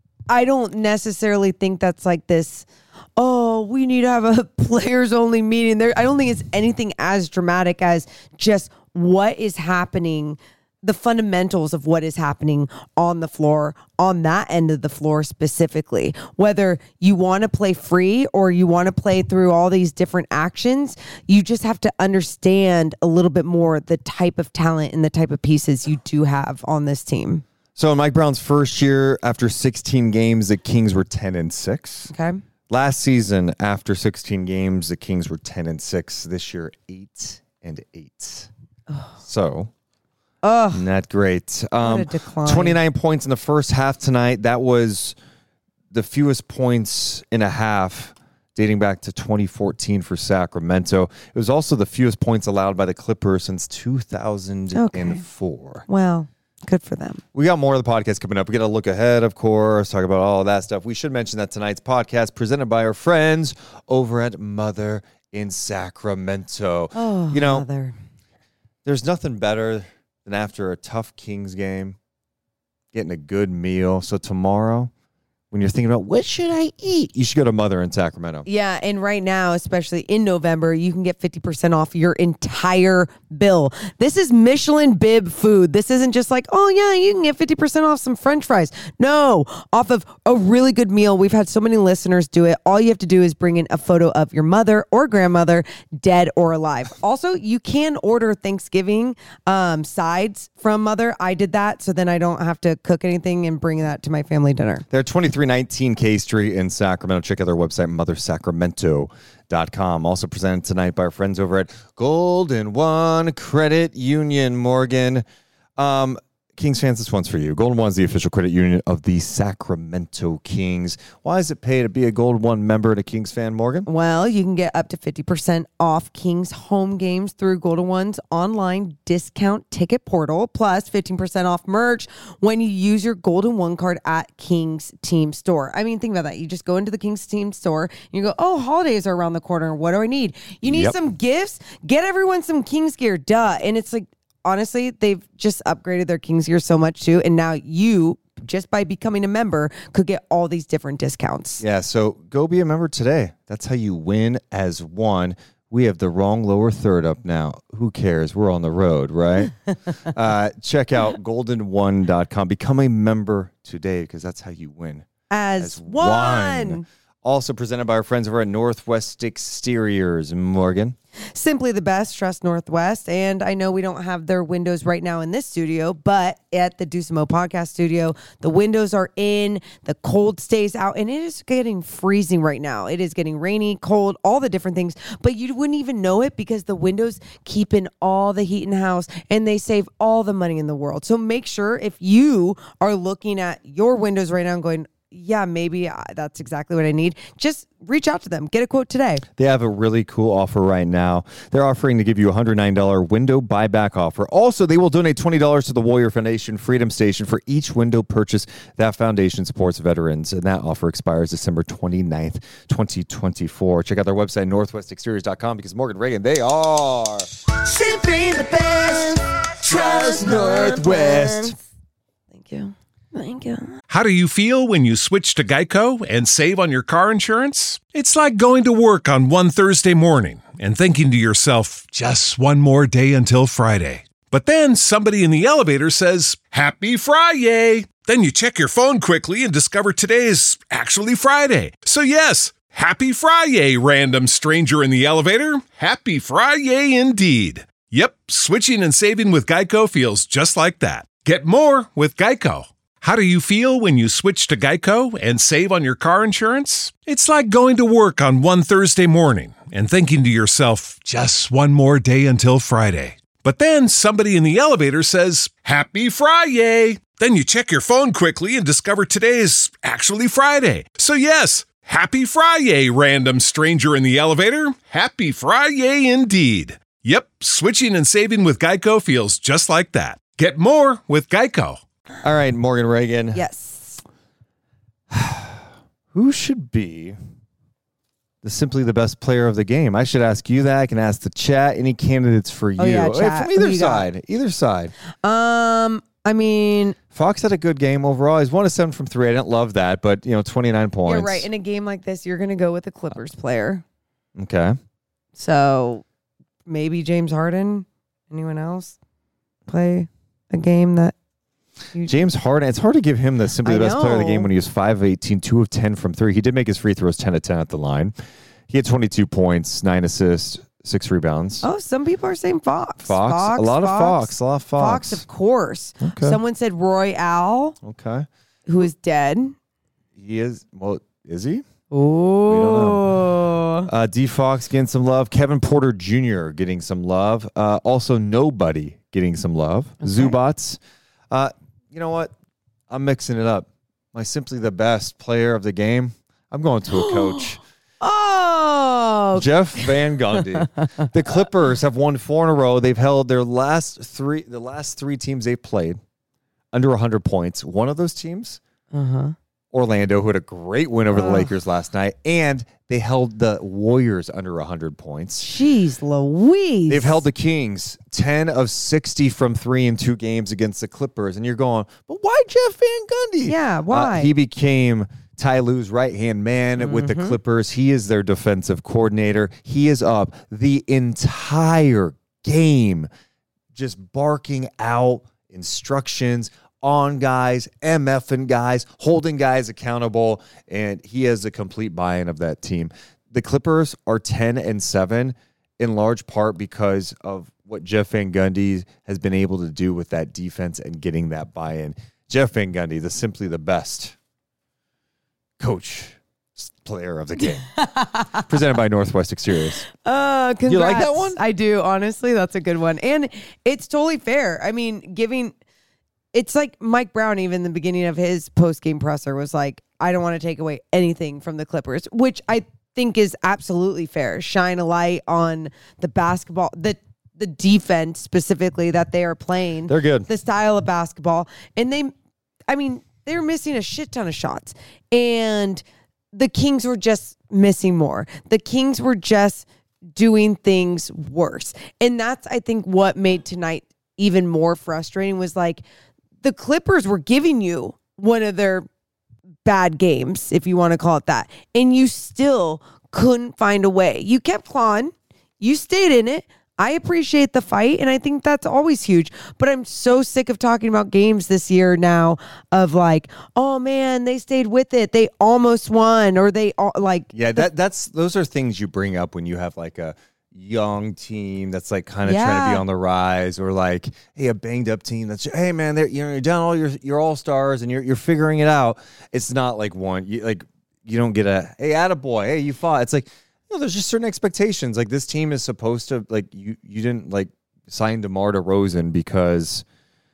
I don't necessarily think that's like this, oh, we need to have a players only meeting there. I don't think it's anything as dramatic as just what is happening, the fundamentals of what is happening on the floor, on that end of the floor specifically. Whether you want to play free or you want to play through all these different actions, you just have to understand a little bit more the type of talent and the type of pieces you do have on this team. So in Mike Brown's first year, after sixteen games, the Kings were ten and six. Okay. Last season, after sixteen games, the Kings were ten and six. This year, eight and eight. Oh. So, oh, not great. Um, what a decline. twenty-nine points in the first half tonight. That was the fewest points in a half dating back to twenty fourteen for Sacramento. It was also the fewest points allowed by the Clippers since two thousand four. Okay. Well, good for them. We got more of the podcast coming up. We got to look ahead, of course, talk about all that stuff. We should mention that tonight's podcast presented by our friends over at Mother in Sacramento. Oh, you know, Mother. There's nothing better than after a tough Kings game, getting a good meal. So tomorrow, when you're thinking about what should I eat, you should go to Mother in Sacramento. Yeah, and right now, especially in November, you can get fifty percent off your entire bill. This is Michelin bib food. This isn't just like, oh yeah, you can get fifty percent off some French fries. No, off of a really good meal. We've had so many listeners do it. All you have to do is bring in a photo of your mother or grandmother, dead or alive. Also, you can order Thanksgiving um, sides from Mother. I did that, so then I don't have to cook anything and bring that to my family dinner. They're twenty-three nineteen K Street in Sacramento. Check out their website, mother sacramento dot com. Also presented tonight by our friends over at Golden One Credit Union, Morgan. Um, Kings fans, this one's for you. Golden One is the official credit union of the Sacramento Kings. Why does it pay to be a Golden One member and a Kings fan, Morgan? Well, you can get up to fifty percent off Kings home games through Golden One's online discount ticket portal, plus fifteen percent off merch when you use your Golden One card at Kings Team Store. I mean, think about that. You just go into the Kings Team Store and you go, oh, holidays are around the corner. What do I need? You need Yep. some gifts? Get everyone some Kings gear. Duh. And it's like, honestly, they've just upgraded their Kings gear so much too. And now you, just by becoming a member, could get all these different discounts. Yeah, so go be a member today. That's how you win as one. We have the wrong lower third up now. Who cares? We're on the road, right? uh, check out golden one dot com. Become a member today because that's how you win. As, As one. one. Also presented by our friends over at Northwest Exteriors, Morgan. Simply the best. Trust Northwest. And I know we don't have their windows right now in this studio, but at the Dusamo podcast studio, the windows are in, the cold stays out, and it is getting freezing right now. It is getting rainy, cold, all the different things, but you wouldn't even know it because the windows keep in all the heat in the house and they save all the money in the world. So make sure if you are looking at your windows right now and going, yeah, maybe uh, that's exactly what I need, just reach out to them. Get a quote today. They have a really cool offer right now. They're offering to give you a one hundred nine dollars window buyback offer. Also, they will donate twenty dollars to the Warrior Foundation Freedom Station for each window purchase. That foundation supports veterans, and that offer expires December twenty-ninth, twenty twenty-four. Check out their website, northwest exteriors dot com, because Morgan Reagan, they are simply the best. Trust Northwest. Thank you. Thank you. How do you feel when you switch to Geico and save on your car insurance? It's like going to work on one Thursday morning and thinking to yourself, just one more day until Friday. But then somebody in the elevator says, Happy Friday! Then you check your phone quickly and discover today is actually Friday. So yes, Happy Friday, random stranger in the elevator. Happy Friday indeed. Yep, switching and saving with Geico feels just like that. Get more with Geico. How do you feel when you switch to Geico and save on your car insurance? It's like going to work on one Thursday morning and thinking to yourself, just one more day until Friday. But then somebody in the elevator says, Happy Friday! Then you check your phone quickly and discover today's actually Friday. So yes, happy Friday, random stranger in the elevator. Happy Friday indeed. Yep, switching and saving with Geico feels just like that. Get more with Geico. All right, Morgan Reagan. Yes. Who should be the simply the best player of the game? I should ask you that. I can ask the chat. Any candidates for you? Oh, yeah, Hey, chat. from either Who you got? side. Either side. Um, I mean, Fox had a good game overall. He's one of seven from three. I didn't love that, but you know, twenty-nine points. you're right. In a game like this, you're going to go with the Clippers player. Okay. So maybe James Harden. Anyone else play a game that you James Harden, it's hard to give him the simply I the best player of the know. game when he was five of eighteen, two of ten from three. He did make his free throws ten of ten at the line. He had twenty-two points, nine assists, six rebounds. Oh, some people are saying Fox. Fox? A lot of Fox. A lot of Fox. Fox, of course. Okay. Someone said Roy Al, Okay. who is dead. He is, well, is he? Oh. Uh, D Fox getting some love. Kevin Porter Junior getting some love. Uh, also, Nobody getting some love. Zubats. Uh, you know what? I'm mixing it up. My simply the best player of the game. I'm going to a coach. Oh. Jeff Van Gundy. The Clippers have won four in a row. They've held their last three, the last three teams they've played under one hundred points. One of those teams, Uh-huh. Orlando, who had a great win over the Ugh. Lakers last night, and they held the Warriors under one hundred points. Jeez Louise. They've held the Kings ten of sixty from three in two games against the Clippers. And you're going, but why Jeff Van Gundy? Yeah, why? Uh, he became Ty Lue's right-hand man Mm-hmm. with the Clippers. He is their defensive coordinator. He is up the entire game just barking out instructions on guys, MFing guys, holding guys accountable, and he has a complete buy-in of that team. The Clippers are ten and seven in large part because of what Jeff Van Gundy has been able to do with that defense and getting that buy-in. Jeff Van Gundy, the simply the best coach player of the game. Presented by Northwest Exteriors. Uh, congrats. You like that one? I do. Honestly, that's a good one. And it's totally fair. I mean, giving... It's like Mike Brown, even in the beginning of his post-game presser, was like, I don't want to take away anything from the Clippers, which I think is absolutely fair. Shine a light on the basketball, the the defense specifically that they are playing. They're good. The style of basketball. And they, I mean, they were missing a shit ton of shots. And the Kings were just missing more. The Kings were just doing things worse. And that's, I think, what made tonight even more frustrating was like, the Clippers were giving you one of their bad games, if you want to call it that, and you still couldn't find a way. You kept clawing. You stayed in it. I appreciate the fight, and I think that's always huge. But I'm so sick of talking about games this year now of like, oh, man, they stayed with it. They almost won, or they all, like. Yeah, that that's those are things you bring up when you have like a young team that's like kind of trying to Yeah. be on the rise, or like, hey, a banged up team that's, hey man, they're, you know, you're down all your your all stars and you're you're figuring it out. It's not like one you like you don't get a hey attaboy, hey you fought. It's like, no, there's just certain expectations. Like this team is supposed to like you you didn't like sign DeMar DeRozan because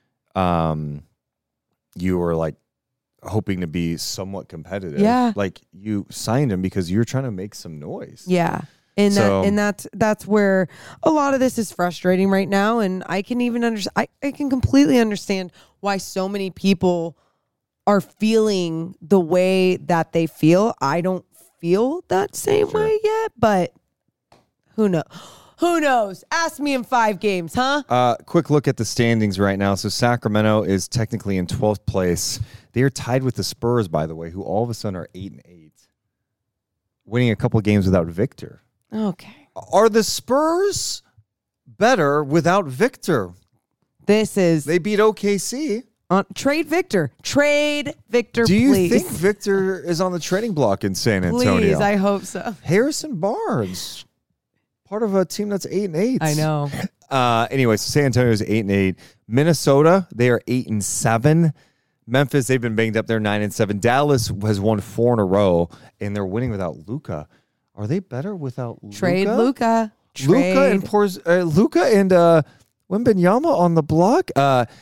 um you were like hoping to be somewhat competitive. Yeah. Like you signed him because you're trying to make some noise. Yeah. And So- that, and that's that's where a lot of this is frustrating right now. And I can even understand. I, I can completely understand why so many people are feeling the way that they feel. I don't feel that same way yet, but who knows? Who knows? Ask me in five games, huh? Uh, quick look at the standings right now. So Sacramento is technically in twelfth place. They are tied with the Spurs, by the way, who all of a sudden are eight and eight, winning a couple of games without Victor. Okay. Are the Spurs better without Victor? This is They beat O K C. uh, trade Victor. Trade Victor, Do you please. think Victor is on the trading block in San Antonio? Please, I hope so. Harrison Barnes, part of a team that's eight and eight. I know. Uh, anyway, so San Antonio is eight and eight. Minnesota, they are eight and seven. Memphis, they've been banged up. They're nine and seven. Dallas has won four in a row, and they're winning without Luka. Are they better without Luka? Trade Luca. Luka and Porz, uh, Luka and uh, Wembanyama on the block. Uh,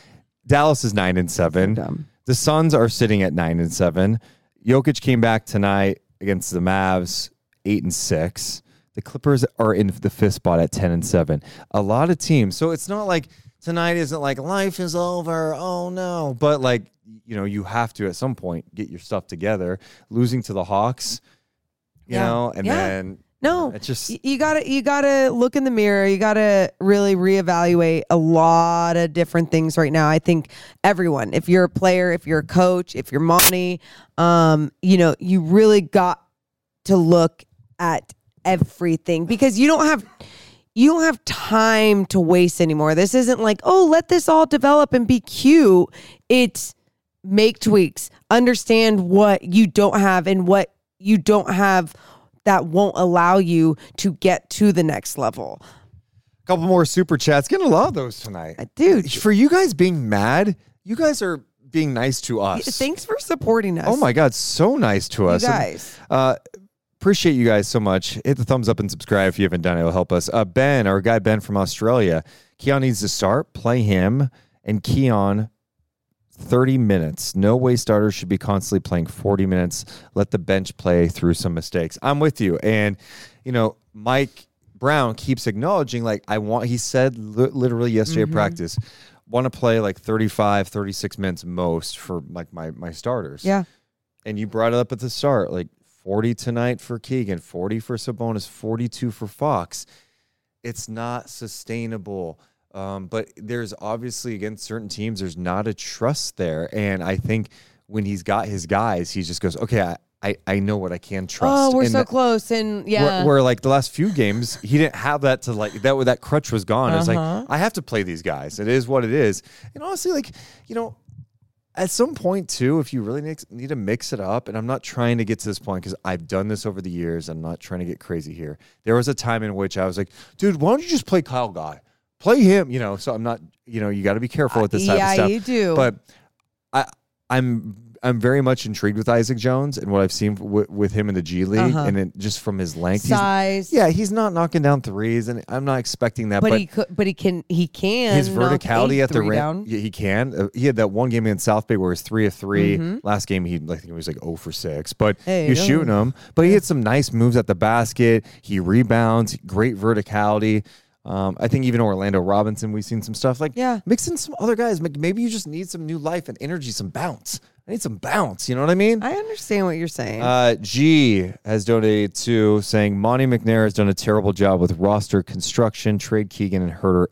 Dallas is nine and seven. So dumb. The Suns are sitting at nine and seven. Jokic came back tonight against the Mavs, eight and six. The Clippers are in the fifth spot at ten and seven. A lot of teams. So it's not like tonight isn't like life is over. Oh no. But like, you know, you have to at some point get your stuff together. Losing to the Hawks, you Yeah. know, and Yeah. then No, it's just y- you gotta you gotta look in the mirror. You gotta really reevaluate a lot of different things right now. I think everyone, if you're a player, if you're a coach, if you're Monty, um, you know, you really got to look at everything because you don't have you don't have time to waste anymore. This isn't like, oh, let this all develop and be cute. It's make tweaks, understand what you don't have and what you don't have that won't allow you to get to the next level. a couple more super chats. Getting a lot of those tonight. Uh, Dude, For you guys being mad, you guys are being nice to us. thanks for supporting us. Oh my God, so nice to you us. guys. Uh, appreciate you guys so much. Hit the thumbs up and subscribe if you haven't done it. It'll help us. Uh, Ben, our guy Ben from Australia, Keon needs to start. Play him and Keon thirty minutes. No way starters should be constantly playing forty minutes. Let the bench play through some mistakes. I'm with you. And, you know, Mike Brown keeps acknowledging, like, I want, he said li- literally yesterday Mm-hmm. at practice, want to play like thirty-five, thirty-six minutes most for like my, my starters. Yeah. And you brought it up at the start, like forty tonight for Keegan, forty for Sabonis, forty-two for Fox. It's not sustainable. Um, but there's obviously, against certain teams, there's not a trust there. And I think when he's got his guys, he just goes, okay, I, I, I know what I can trust. Oh, we're And so that- close. And yeah. Where, where like the last few games, he didn't have that to like, that that crutch was gone. It's Uh-huh. like, I have to play these guys. It is what it is. And honestly, like, you know, at some point too, if you really need, need to mix it up, and I'm not trying to get to this point because I've done this over the years. I'm not trying to get crazy here. There was a time in which I was like, dude, why don't you just play Kyle Guy? Play him, you know. So I'm not, you know, you got to be careful with this type yeah, of stuff. you do. But I, I'm, I'm very much intrigued with Isaac Jones and what I've seen w- with him in the G League, Uh-huh. and it, just from his length, he's, size. yeah, he's not knocking down threes, and I'm not expecting that. But, But, he could. But he can. He can. his knock verticality a at the three rim, down. yeah, he can. Uh, he had that one game in South Bay where it was three of three. Mhm. Last game, he I think it was like zero for six, but Hey, he was don't- shooting them. But he had some nice moves at the basket. He rebounds, great verticality. Um, I think even Orlando Robinson, we've seen some stuff like Yeah. mix in some other guys. Like, maybe you just need some new life and energy, some bounce. I need some bounce. You know what I mean? I understand what you're saying. Uh, G has donated to saying Monty McNair has done a terrible job with roster construction. Trade Keegan and Herter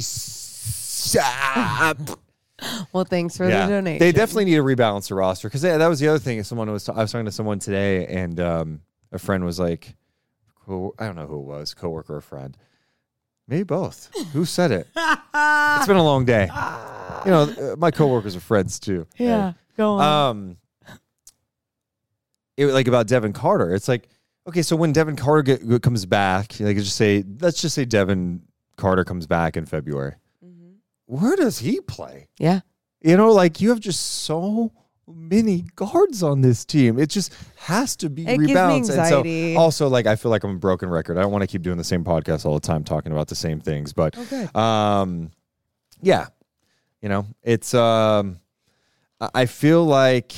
ASAP. well, thanks for Yeah. the donation. They definitely need to rebalance the roster because that was the other thing. Someone was I was talking to someone today, and um, a friend was like, co- I don't know who it was, coworker or friend, maybe both. Who said it? It's been a long day. You know, uh, my coworkers are friends too. Yeah. Go on. Um, it like about Devin Carter. It's like, okay, so when Devin Carter get, get- comes back, like just say, let's just say Devin Carter comes back in February. Mhm. Where does he play? Yeah. You know, like you have just so many guards on this team. It just has to be It gives me rebalanced. And so anxiety. also, like, I feel like I'm a broken record. I don't want to keep doing the same podcast all the time, talking about the same things. But, Oh, good. um, yeah, you know, it's. Um, I- I feel like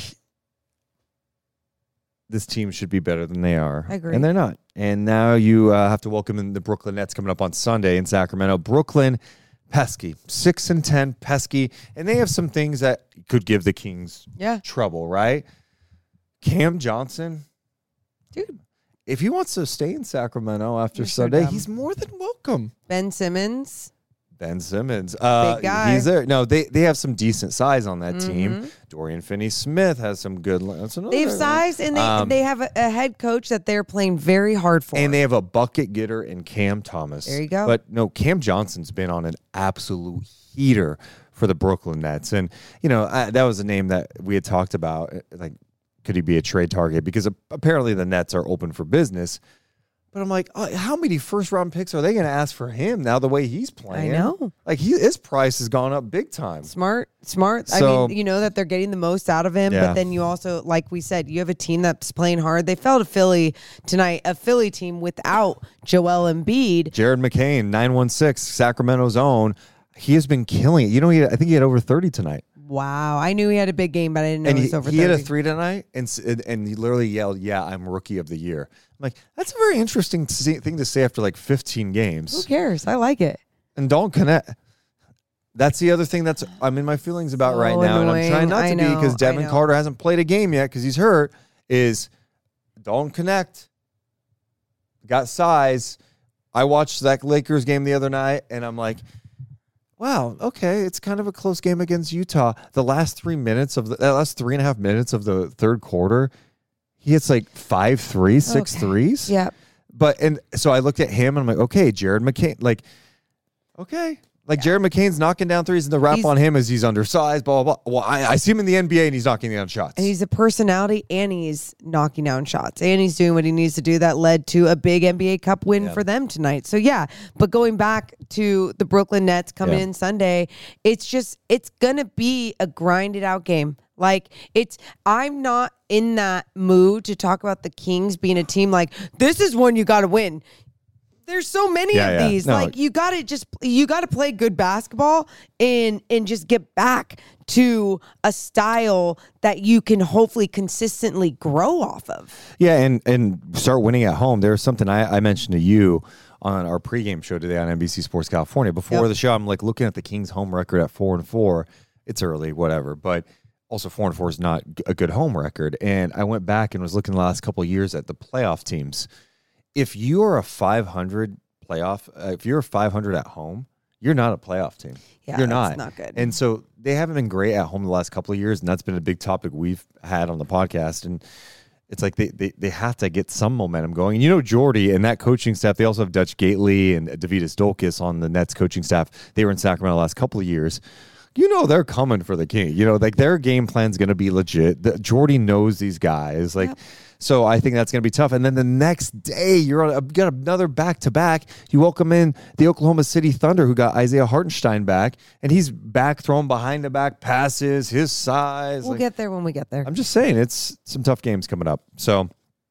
this team should be better than they are. I agree. And they're not. And now you uh, have to welcome in the Brooklyn Nets coming up on Sunday in Sacramento. Brooklyn, pesky. Six and ten, pesky. And they have some things that could give the Kings Yeah. trouble, right? Cam Johnson, Dude. if he wants to stay in Sacramento after You're so Sunday, dumb. he's more than welcome. Ben Simmons. Ben Simmons. Uh, Big guy. He's there. No, they, they have some decent size on that Mhm. team. Dorian Finney-Smith has some good. That's another- They have size and they Um, they have a, a head coach that they're playing very hard for. And they have a bucket getter in Cam Thomas. There you go. But no, Cam Johnson's been on an absolute heater for the Brooklyn Nets. And, you know, I, that was a name that we had talked about. Like, could he be a trade target? Because apparently the Nets are open for business. But I'm like, oh, how many first round picks are they going to ask for him now the way he's I playing? know. Like, he, his price has gone up big time. Smart, smart. So- I mean, you know that they're getting the most out of him, Yeah. but then you also, like we said, you have a team that's playing hard. They fell to Philly tonight, a Philly team without Joel Embiid. Jared McCain, nine one six, Sacramento's own. he has been killing it. You know, he had, I think he had over thirty tonight. Wow. I knew he had a big game, but I didn't know and it he, was over he thirty. had a three tonight, and, and and he literally yelled, "Yeah, I'm rookie of the year." I'm like, that's a very interesting thing to say after like fifteen games. Who cares? I like it. And don't connect. That's the other thing that's I'm in my feelings about So right now, annoying. and I'm trying not I to know, be because I Devin know. Carter hasn't played a game yet because he's hurt. Is don't connect. Got size. I watched that Lakers game the other night, and I'm like, wow, okay, it's kind of a close game against Utah. The last three minutes of the, the last three and a half minutes of the third quarter, he hits like five threes, six Okay. threes. Yeah. But and so I looked at him and I'm like, okay, Jared McCain, like, okay. Like Jared McCain's knocking down threes, and the rap He's- on him is he's undersized, blah, blah, blah. Well, I, I see him in the N B A, and he's knocking down shots. And he's a personality, and he's knocking down shots, and he's doing what he needs to do. That led to a big N B A Cup win Yeah. for them tonight. So yeah, but going back to the Brooklyn Nets coming Yeah. in Sunday, it's just it's gonna be a grinded out game. Like it's, I'm not in that mood to talk about the Kings being a team like this is one you got to win. There's so many Yeah, of yeah. these. No. Like you got to just you got to play good basketball and and just get back to a style that you can hopefully consistently grow off of. Yeah, and and start winning at home. There's something I, I mentioned to you on our pregame show today on N B C Sports California. Before Yep. the show, I'm like looking at the Kings' home record at four and four. It's early, whatever, but also four and four is not a good home record. And I went back and was looking the last couple of years at the playoff teams. If you are a five hundred playoff, uh, if you're a five hundred at home, you're not a playoff team. Yeah, you're that's not. not good. And so they haven't been great at home the last couple of years, and that's been a big topic we've had on the podcast. And it's like they they, they have to get some momentum going. And you know, Jordy and that coaching staff, they also have Dutch Gately and Davidas Dolkis on the Nets coaching staff. They were in Sacramento the last couple of years. You know they're coming for the King. You know, like their game plan's going to be legit. The, Jordy knows these guys. Like, Yep. so I think that's going to be tough. And then the next day, you're on a, got another back to back. You welcome in the Oklahoma City Thunder, who got Isaiah Hartenstein back, and he's back throwing behind the back passes, his size. We'll Like, get there when we get there. I'm just saying, it's some tough games coming up. So,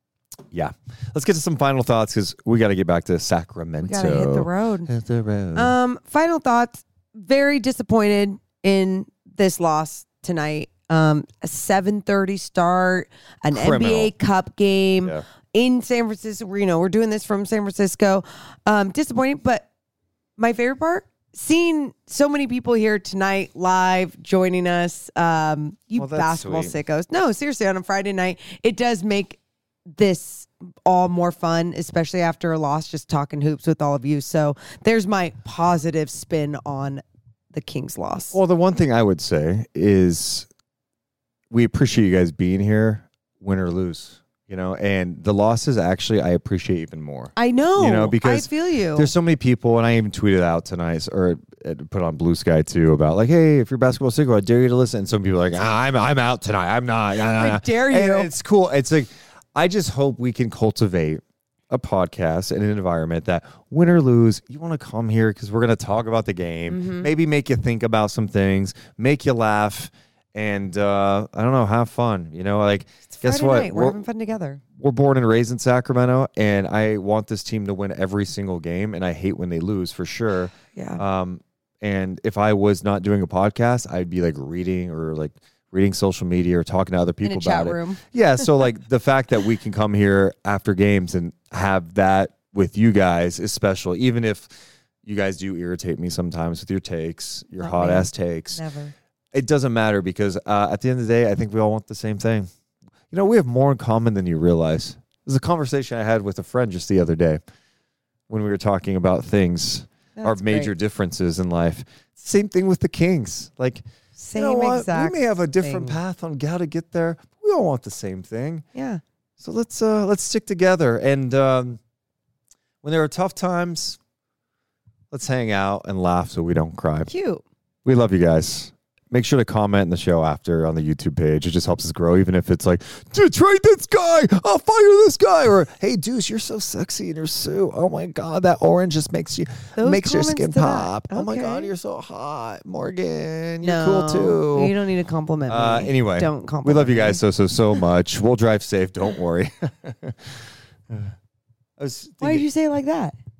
yeah, let's get to some final thoughts because we got to get back to Sacramento. We gotta hit the road. Hit the road. Um, final thoughts. Very disappointed in this loss tonight. Um, a seven thirty start, an Criminal. N B A Cup game Yeah. in San Francisco. You know, we're doing this from San Francisco. Um, disappointing, but my favorite part, seeing so many people here tonight live joining us. Um, you Well, that's basketball sweet. sickos. No, seriously, on a Friday night, it does make this all more fun, especially after a loss, just talking hoops with all of you. So there's my positive spin on the Kings loss. Well, the one thing I would say is we appreciate you guys being here, win or lose, you know, and the losses actually I appreciate even more. I know, You know, because I feel you. There's so many people, and I even tweeted out tonight or uh, put on Blue Sky too about like, hey, if you're basketball sick, I dare you to listen. And some people are like, ah, I'm I'm out tonight. I'm not. I dare you. And it's cool. It's like I just hope we can cultivate a podcast and an environment that win or lose, you want to come here because we're going to talk about the game, Mm-hmm. maybe make you think about some things, make you laugh, and uh, I don't know, have fun. You know, like guess Friday what? night, we're, having fun together. we're born and raised in Sacramento, and I want this team to win every single game, and I hate when they lose for sure. Yeah. Um, and if I was not doing a podcast, I'd be like reading or like reading social media or talking to other people In a about chat it. room. Yeah. So like the fact that we can come here after games and have that with you guys is special, even if you guys do irritate me sometimes with your takes, your Not hot me. ass takes. Never. It doesn't matter because uh, at the end of the day, I think we all want the same thing. You know, we have more in common than you realize. There's a conversation I had with a friend just the other day when we were talking about things, our That's major great. differences in life. Same thing with the Kings. Like, Same you know what? exact. We may have a different thing. path on how to get there. But we all want the same thing. Yeah. So let's uh, let's stick together. And um, when there are tough times, let's hang out and laugh so we don't cry. Cute. We love you guys. Make sure to comment in the show after on the YouTube page. It just helps us grow, even if it's like, dude, trade this guy. I'll fire this guy. Or, hey, Deuce, you're so sexy in your suit. Oh, my God, that orange just makes you Those makes your comments skin to that. pop. Oh, my Okay. God, you're so hot. Morgan, you're No, cool, too. You don't need to compliment Uh, me. anyway, don't compliment we love you me. guys so, so, so much. We'll drive safe. Don't worry. I was Why did you say it like that?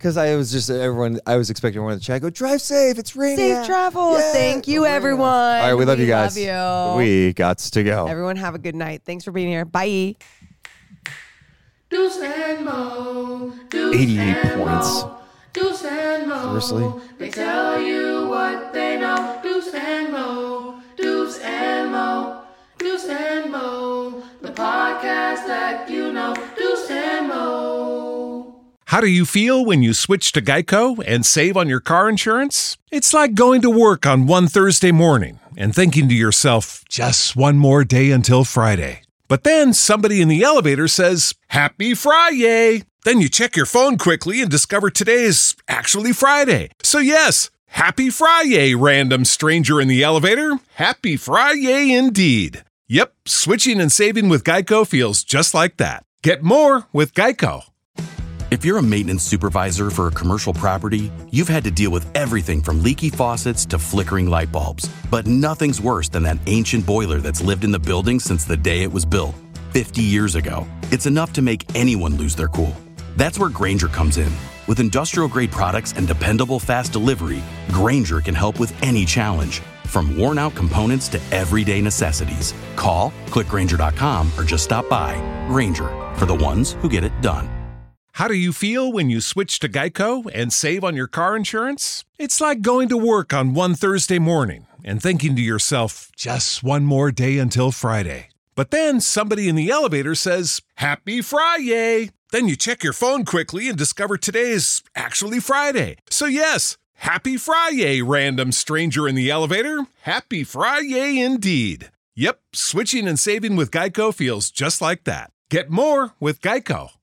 Because I was just everyone. I was expecting everyone to chat. Go drive safe. It's raining. Safe travels. Yeah, Thank you, everyone. All right, we love we you guys. Love you. We got to go. Everyone have a good night. Thanks for being here. Bye. Deuce and Mo. Deuce eighty-eight and points. Mo. Deuce and Mo. Seriously? They tell you what they know. Deuce and Mo. Deuce and Mo. Deuce and Mo. The podcast that you know. Deuce and Mo. How do you feel when you switch to Geico and save on your car insurance? It's like going to work on one Thursday morning and thinking to yourself, just one more day until Friday. But then somebody in the elevator says, Happy Friday! Then you check your phone quickly and discover today's actually Friday. So yes, Happy Friday, random stranger in the elevator. Happy Friday indeed. Yep, switching and saving with Geico feels just like that. Get more with Geico. If you're a maintenance supervisor for a commercial property, you've had to deal with everything from leaky faucets to flickering light bulbs. But nothing's worse than that ancient boiler that's lived in the building since the day it was built, fifty years ago. It's enough to make anyone lose their cool. That's where Grainger comes in. With industrial-grade products and dependable fast delivery, Grainger can help with any challenge, from worn-out components to everyday necessities. Call, click Grainger dot com, or just stop by. Grainger, for the ones who get it done. How do you feel when you switch to Geico and save on your car insurance? It's like going to work on one Thursday morning and thinking to yourself, just one more day until Friday. But then somebody in the elevator says, Happy Friday! Then you check your phone quickly and discover today's actually Friday. So yes, Happy Friday, random stranger in the elevator. Happy Friday indeed. Yep, switching and saving with Geico feels just like that. Get more with Geico.